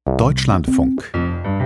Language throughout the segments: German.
Deutschlandfunk.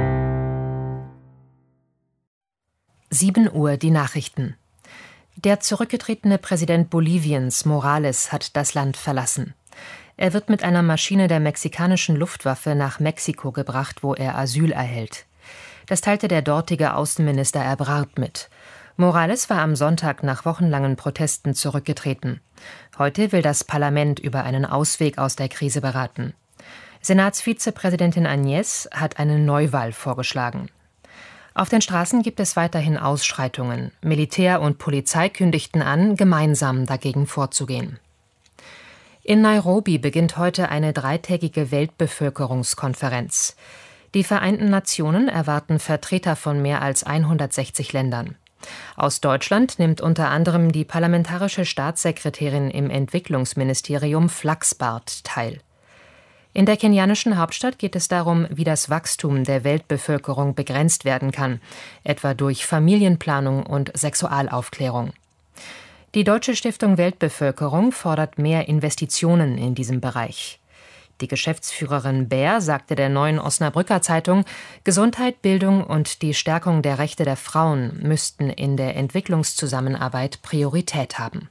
7 Uhr die Nachrichten. Der zurückgetretene Präsident Boliviens, Morales, hat das Land verlassen. Er wird mit einer Maschine der mexikanischen Luftwaffe nach Mexiko gebracht, wo er Asyl erhält. Das teilte der dortige Außenminister Ebrard mit. Morales war am Sonntag nach wochenlangen Protesten zurückgetreten. Heute will das Parlament über einen Ausweg aus der Krise beraten. Senatsvizepräsidentin Añez hat eine Neuwahl vorgeschlagen. Auf den Straßen gibt es weiterhin Ausschreitungen. Militär und Polizei kündigten an, gemeinsam dagegen vorzugehen. In Nairobi beginnt heute eine 3-tägige Weltbevölkerungskonferenz. Die Vereinten Nationen erwarten Vertreter von mehr als 160 Ländern. Aus Deutschland nimmt unter anderem die parlamentarische Staatssekretärin im Entwicklungsministerium Flachsbart teil. In der kenianischen Hauptstadt geht es darum, wie das Wachstum der Weltbevölkerung begrenzt werden kann, etwa durch Familienplanung und Sexualaufklärung. Die Deutsche Stiftung Weltbevölkerung fordert mehr Investitionen in diesem Bereich. Die Geschäftsführerin Bär sagte der Neuen Osnabrücker Zeitung, Gesundheit, Bildung und die Stärkung der Rechte der Frauen müssten in der Entwicklungszusammenarbeit Priorität haben.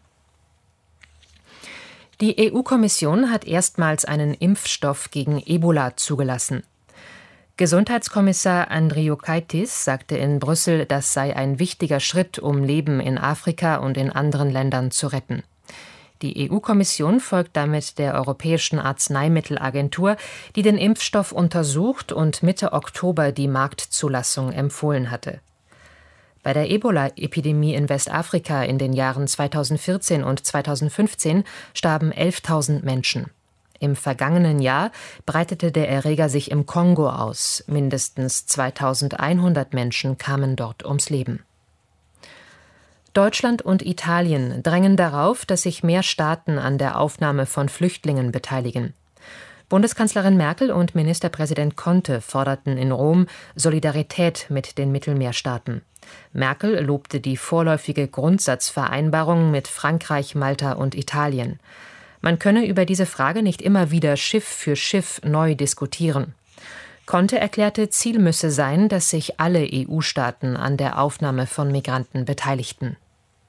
Die EU-Kommission hat erstmals einen Impfstoff gegen Ebola zugelassen. Gesundheitskommissar Andriukaitis sagte in Brüssel, das sei ein wichtiger Schritt, um Leben in Afrika und in anderen Ländern zu retten. Die EU-Kommission folgt damit der Europäischen Arzneimittelagentur, die den Impfstoff untersucht und Mitte Oktober die Marktzulassung empfohlen hatte. Bei der Ebola-Epidemie in Westafrika in den Jahren 2014 und 2015 starben 11.000 Menschen. Im vergangenen Jahr breitete der Erreger sich im Kongo aus. Mindestens 2.100 Menschen kamen dort ums Leben. Deutschland und Italien drängen darauf, dass sich mehr Staaten an der Aufnahme von Flüchtlingen beteiligen. Bundeskanzlerin Merkel und Ministerpräsident Conte forderten in Rom Solidarität mit den Mittelmeerstaaten. Merkel lobte die vorläufige Grundsatzvereinbarung mit Frankreich, Malta und Italien. Man könne über diese Frage nicht immer wieder Schiff für Schiff neu diskutieren. Conte erklärte, Ziel müsse sein, dass sich alle EU-Staaten an der Aufnahme von Migranten beteiligten.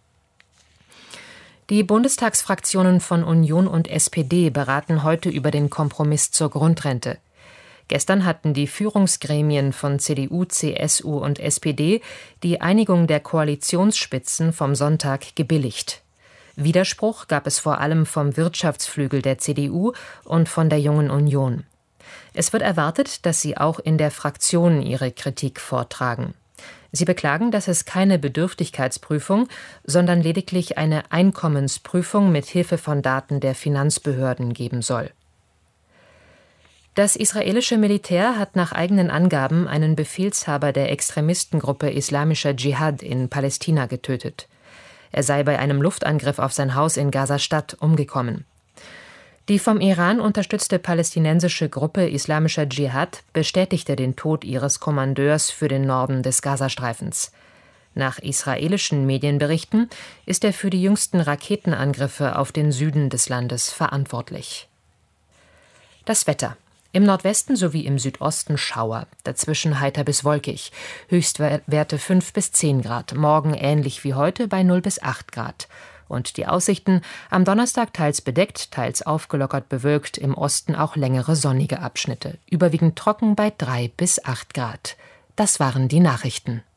Die Bundestagsfraktionen von Union und SPD beraten heute über den Kompromiss zur Grundrente. Gestern hatten die Führungsgremien von CDU, CSU und SPD die Einigung der Koalitionsspitzen vom Sonntag gebilligt. Widerspruch gab es vor allem vom Wirtschaftsflügel der CDU und von der Jungen Union. Es wird erwartet, dass sie auch in der Fraktion ihre Kritik vortragen. Sie beklagen, dass es keine Bedürftigkeitsprüfung, sondern lediglich eine Einkommensprüfung mit Hilfe von Daten der Finanzbehörden geben soll. Das israelische Militär hat nach eigenen Angaben einen Befehlshaber der Extremistengruppe Islamischer Dschihad in Palästina getötet. Er sei bei einem Luftangriff auf sein Haus in Gaza-Stadt umgekommen. Die vom Iran unterstützte palästinensische Gruppe Islamischer Dschihad bestätigte den Tod ihres Kommandeurs für den Norden des Gazastreifens. Nach israelischen Medienberichten ist er für die jüngsten Raketenangriffe auf den Süden des Landes verantwortlich. Das Wetter. Im Nordwesten sowie im Südosten Schauer, dazwischen heiter bis wolkig. Höchstwerte 5 bis 10 Grad, morgen ähnlich wie heute bei 0 bis 8 Grad. Und die Aussichten: am Donnerstag teils bedeckt, teils aufgelockert bewölkt, im Osten auch längere sonnige Abschnitte. Überwiegend trocken bei 3 bis 8 Grad. Das waren die Nachrichten.